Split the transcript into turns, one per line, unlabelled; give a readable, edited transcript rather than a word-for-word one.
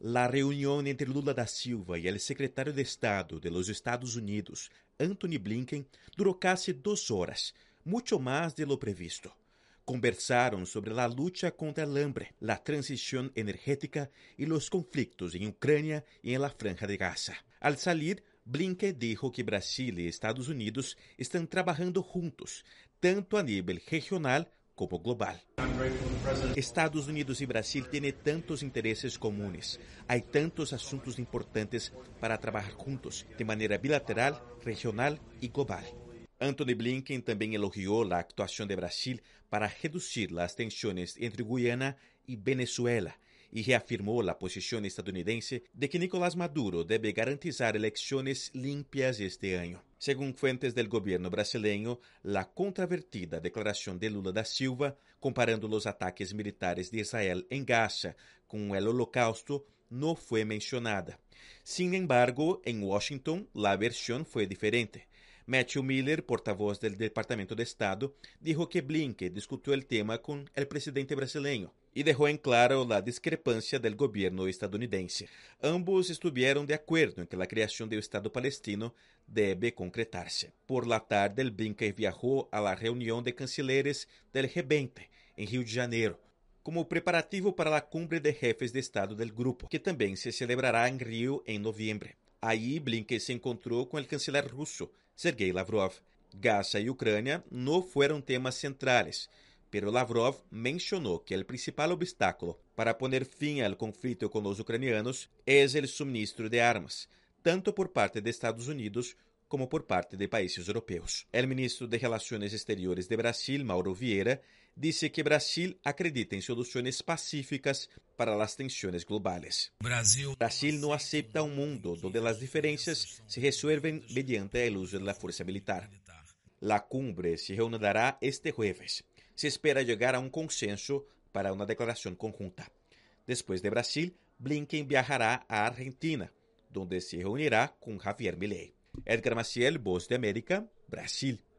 La reunión entre Lula da Silva y el secretario de Estado de los Estados Unidos, Antony Blinken, duró casi 2 horas, mucho más de lo previsto. Conversaron sobre la lucha contra el hambre, la transición energética y los conflictos en Ucrania y en la Franja de Gaza. Al salir, Blinken dijo que Brasil y Estados Unidos están trabajando juntos, tanto a nivel regional como global. Estados Unidos y Brasil tienen tantos intereses comunes, hay tantos asuntos importantes para trabajar juntos, de manera bilateral, regional y global. Antony Blinken también elogió la actuación de Brasil para reducir las tensiones entre Guyana y Venezuela y reafirmó la posición estadounidense de que Nicolás Maduro debe garantizar elecciones limpias este año. Según fuentes del gobierno brasileño, la controvertida declaración de Lula da Silva, comparando los ataques militares de Israel en Gaza con el Holocausto, no fue mencionada. Sin embargo, en Washington, la versión fue diferente. Matthew Miller, portavoz del Departamento de Estado, dijo que Blinken discutió el tema con el presidente brasileño y dejó en claro la discrepancia del gobierno estadounidense. Ambos estuvieron de acuerdo en que la creación del Estado palestino debe concretarse. Por la tarde, Blinken viajó a la reunión de cancilleres del G20 en Rio de Janeiro, como preparativo para la cumbre de jefes de Estado del grupo, que también se celebrará en Río en noviembre. Ahí Blinken se encontró con el canciller ruso, Sergei Lavrov. Gaza y Ucrania no fueron temas centrales, pero Lavrov mencionó que el principal obstáculo para poner fin al conflicto con los ucranianos es el suministro de armas, tanto por parte de Estados Unidos como por parte de países europeos. El ministro de Relaciones Exteriores de Brasil, Mauro Vieira, dice que Brasil acredita en soluciones pacíficas para las tensiones globales. Brasil no acepta un mundo donde las diferencias se resuelven mediante el uso de la fuerza militar. La cumbre se reanudará este jueves. Se espera llegar a un consenso para una declaración conjunta. Después de Brasil, Blinken viajará a Argentina, donde se reunirá con Javier Milei. Edgar Maciel, Voz de América, Brasil.